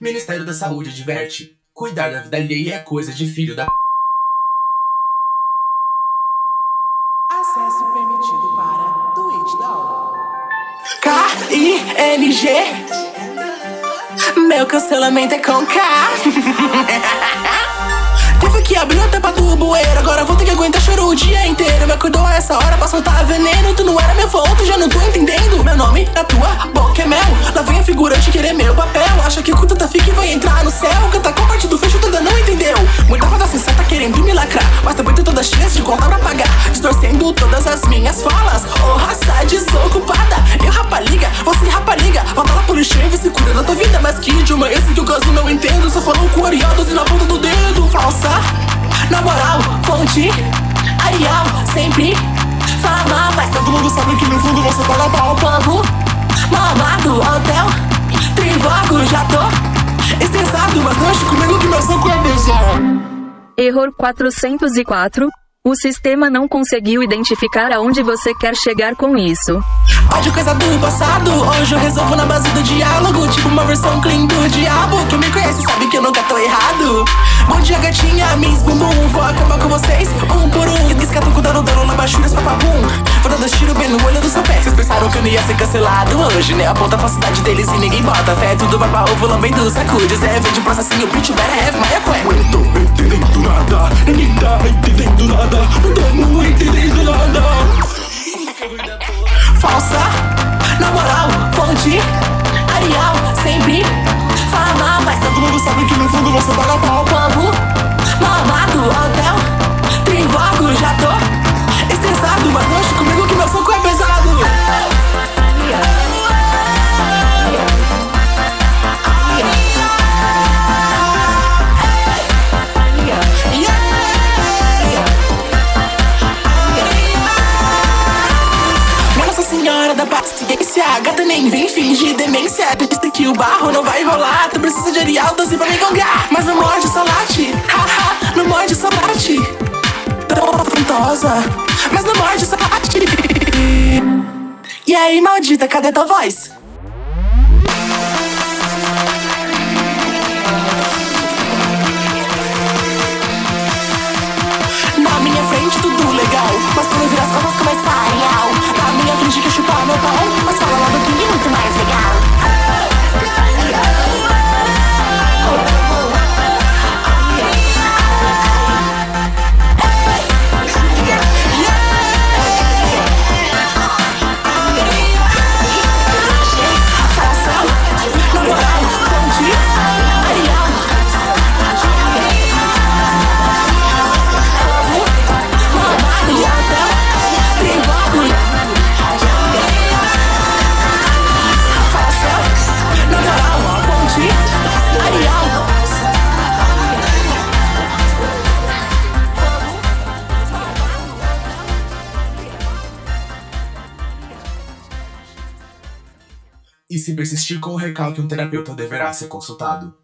Ministério da Saúde adverte: cuidar da vida alheia é coisa de filho da Acesso permitido para Twitch Doll. K-I-N-G. Meu cancelamento é com K. Tive que abrir a tampa do bueiro, agora vou ter que aguentar choro o dia inteiro. Me acordou a essa hora pra soltar veneno. Tu não era minha fonte, já não tô entendendo. Meu nome na tua boca é mel. Lá vem a figurante querer meu papel. Acha que com tanta fique vai entrar no céu. Canta com parte do fecho, toda não entendeu. Muita foda sensata querendo me lacrar, mas também tem todas as chances de contar pra pagar, distorcendo todas as minhas falas. Ô raça desocupada, eu rapaliga, você rapaliga. Volta lá pro lixo e vê se cuida da tua vida. Mas que idioma é esse que eu caso não entendo? Só falou com ariados e na ponta do dedo. Falsa, na moral, fonte, Arial, sempre fala mal, mas todo mundo sabe que no fundo você fala mal. Povo, mamado, hotel, trivago, já tô estressado, mas não acho comigo que meu soco é mesmo. Error 404. O sistema não conseguiu identificar aonde você quer chegar com isso. Ódio coisa do passado, hoje eu resolvo na base do diálogo. Tipo uma versão clean do diabo. Quem me conhece sabe que eu nunca tô errado. Bom dia gatinha, Miss Bumbum. Vou acabar com vocês, um por um. Escato com dano na baixura, papapum. Vou dar 2 tiros bem no olho do seu pé. Vocês pensaram que eu não ia ser cancelado hoje, né? Aponta a falsidade deles e ninguém bota fé. Tudo baba ovo, lambendo sacudes. É, vende um processinho, bitch, better have my equé. Eu tô entendendo nada, ninguém tá entendendo nada. Não tamo entendendo nada. Falsa, na moral, fonte, Arial, sempre fala mal, mas todo mundo sabe que no fundo você fala mal. Povo, mamado, hotel, trivago, já tô estressado, mas não acho comigo que meu soco é pesado. Senhora da paciência, gata nem vem fingir demência. Disse que o barro não vai rolar. Tu precisa de Arial 12 pra me gongar. Mas não morde, só late. Haha, não morde, só late. Tão afrontosa, mas não morde, só late. E aí, maldita, cadê tua voz? Na minha frente tudo legal, mas quando eu virar as costas começa a real. Na minha frente quer chupar meu pau, mas fala lá do King muito mais legal. E se persistir com o recalque, um terapeuta deverá ser consultado.